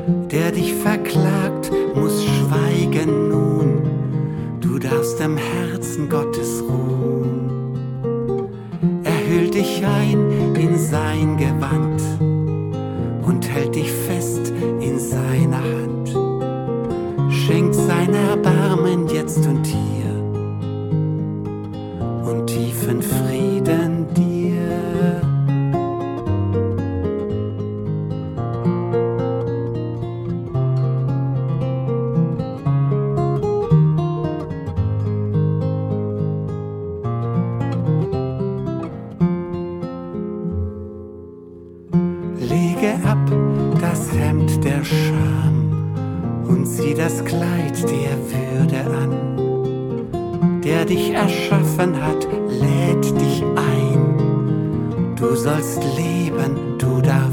Der dich verklagt, muss schweigen nun. Du darfst im Herzen Gottes ruhen. Er hüllt dich ein in sein Gewand und hält dich fest in seiner Hand. Schenkt sein Erbarmen jetzt und hier und tiefen Frieden dir. Lege ab das Hemd der Scham und zieh das Kleid der Würde an. Der dich erschaffen hat, lädt dich ein. Du sollst leben, du darfst